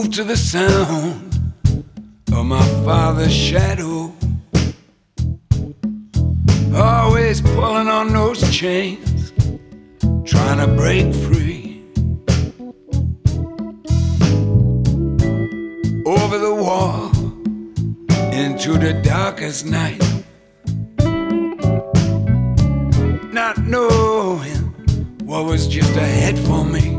Move to the sound of my father's shadow, always pulling on those chains, trying to break free. Over the wall, into the darkest night, not knowing what was just ahead for me.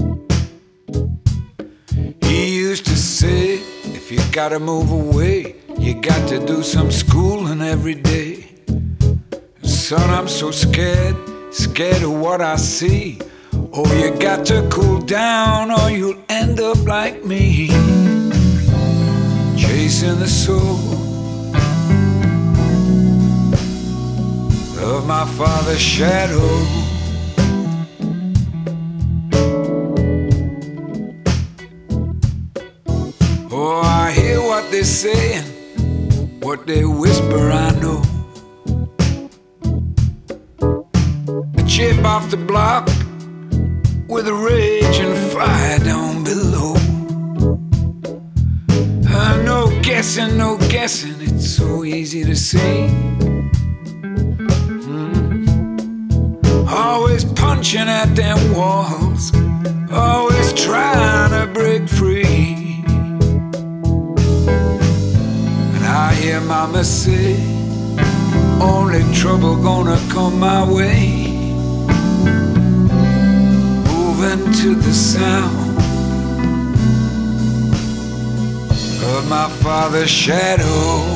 He used to say, if you gotta move away, you got to do some schooling every day. Son, I'm so scared of what I see. Oh, you got to cool down or you'll end up like me, chasing the soul of my father's shadow. Oh, I hear what they're saying, what they whisper, I know. A chip off the block with a rage and fire down below. No guessing, it's so easy to see. Always punching at them walls, always trying to break free. And I hear mama say, only trouble gonna come my way. Moving to the sound of my father's shadow.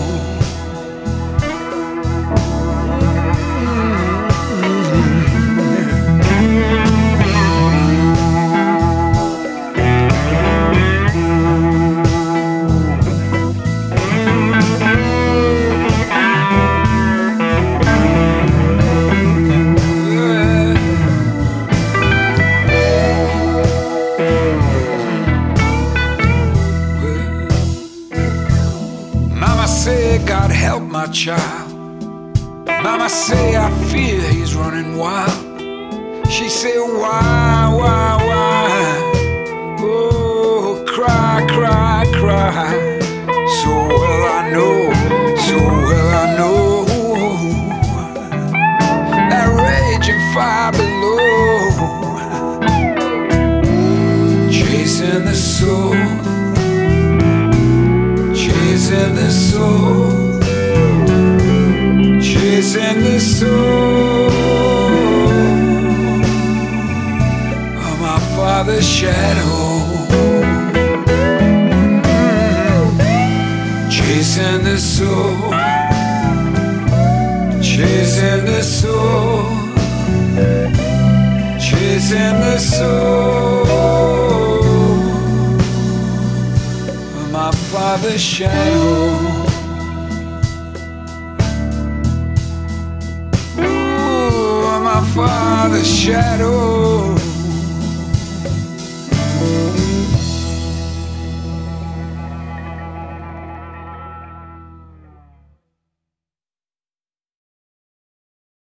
God help my child. Mama say I fear he's running wild. She say why? Oh, cry. So well I know that raging fire below, chasing the soul, chasing the soul, chasing the soul of my father's shadow. Chasing the soul, chasing the soul, chasing the soul of my father's shadow. My father's shadow.